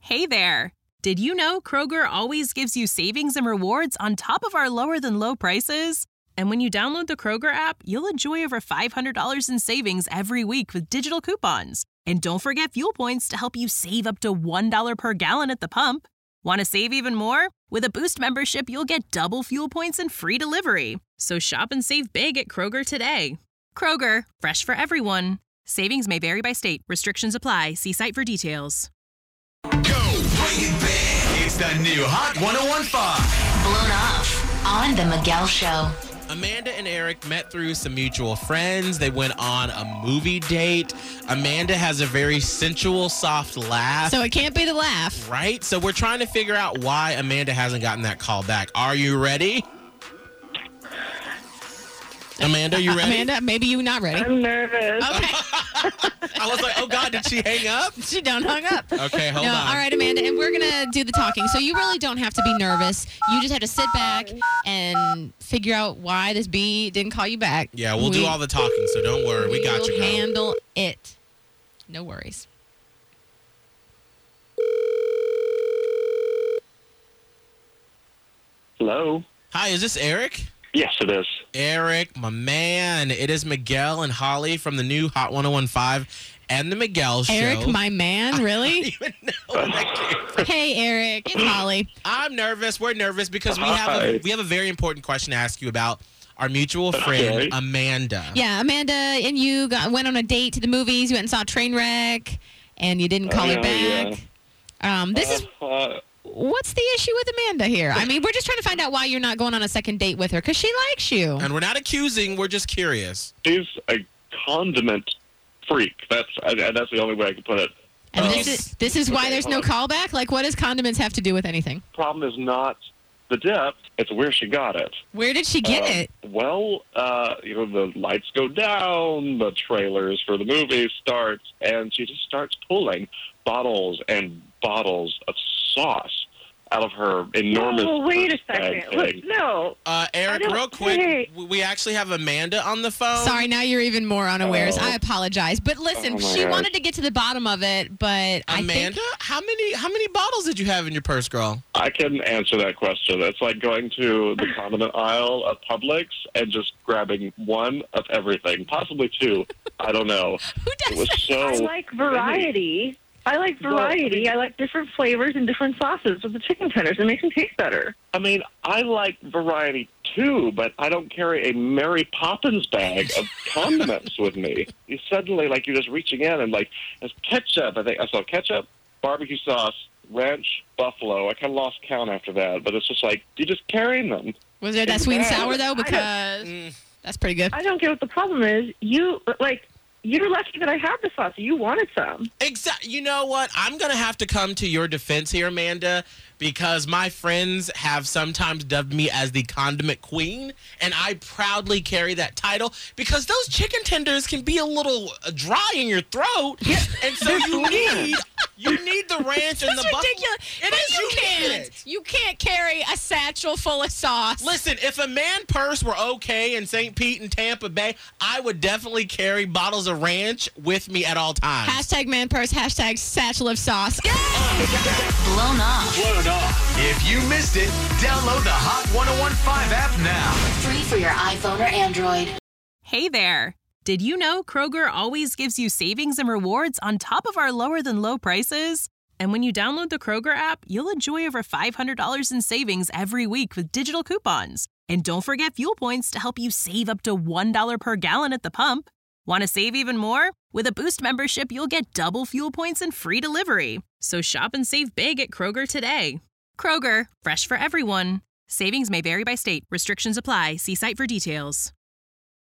Hey there! Did you know Kroger always gives you savings and rewards on top of our lower-than-low prices? And when you download the Kroger app, you'll enjoy over $500 in savings every week with digital coupons. And don't forget fuel points to help you save up to $1 per gallon at the pump. Want to save even more? With a Boost membership, you'll get double fuel points and free delivery. So shop and save big at Kroger today. Kroger, fresh for everyone. Savings may vary by state. Restrictions apply. See site for details. Go, bring it back. It's the new Hot 101.5. Blown Off on The Miguel Show. Amanda and Eric met through some mutual friends. They went on a movie date. Amanda has a very sensual, soft laugh. So it can't be the laugh. Right? So we're trying to figure out why Amanda hasn't gotten that call back. Are you ready? Amanda, you ready? Amanda, maybe you're not ready. I'm nervous. Okay. I was like, oh, God, did she hang up? She done hung up. Okay, hold on. All right, Amanda, and we're going to do the talking. So you really don't have to be nervous. You just have to sit back and figure out why this bee didn't call you back. Yeah, we'll do all the talking, so don't worry. We got you, We'll girl. handle it. No worries. Hello? Hi, is this Eric? Yes, it is. Eric, my man. It is Miguel and Holly from the new Hot 101.5 and the Miguel Show. Eric, my man, really? I don't even know where that came from. Hey, Eric, it's Holly. I'm nervous. We're nervous because we have a very important question to ask you about our mutual friend, Okay. Amanda. Yeah, Amanda and you went on a date to the movies. You went and saw Trainwreck, and you didn't call her back. This is... What's the issue with Amanda here? I mean, we're just trying to find out why you're not going on a second date with her, because she likes you. And we're not accusing. We're just curious. She's a condiment freak. That's the only way I can put it. And this is why there's no callback? Like, what does condiments have to do with anything? Problem is not the dip. It's where she got it. Where did she get it? Well, the lights go down, the trailers for the movie starts, and she just starts pulling bottles and bottles of sauce out of her enormous wait a bag second. thing. No. Eric, real quick, we actually have Amanda on the phone. Sorry, now you're even more unawares. I apologize. But listen, Oh, my she gosh. wanted to get to the bottom of it, but Amanda, how many bottles did you have in your purse, girl? I can answer that question. It's like going to the condiment aisle of Publix and just grabbing one of everything, possibly two. I don't know. Who does It was that? so I like variety. I like different flavors and different sauces with the chicken tenders. It makes them taste better. I mean, I like variety too, but I don't carry a Mary Poppins bag of condiments with me. You suddenly, you're just reaching in and, there's ketchup. I think I saw ketchup, barbecue sauce, ranch, buffalo. I kind of lost count after that, but it's just you're just carrying them. Was there that sweet and sour, though? Because that's pretty good. I don't get what the problem is. You're lucky that I have the sauce. You wanted some. Exactly. You know what? I'm going to have to come to your defense here, Amanda, because my friends have sometimes dubbed me as the condiment queen, and I proudly carry that title because those chicken tenders can be a little dry in your throat, and so you need the ranch and the buffalo. Ridiculous. It But is. You can't carry a satchel full of sauce. Listen, if a man purse were okay in St. Pete and Tampa Bay, I would definitely carry bottles of ranch with me at all times. Hashtag man purse, hashtag satchel of sauce. Blown Off. If you missed it, download the Hot 101.5 app now. Free for your iPhone or Android. Hey there! Did you know Kroger always gives you savings and rewards on top of our lower-than-low prices? And when you download the Kroger app, you'll enjoy over $500 in savings every week with digital coupons. And don't forget fuel points to help you save up to $1 per gallon at the pump. Want to save even more? With a Boost membership, you'll get double fuel points and free delivery. So shop and save big at Kroger today. Kroger, fresh for everyone. Savings may vary by state. Restrictions apply. See site for details.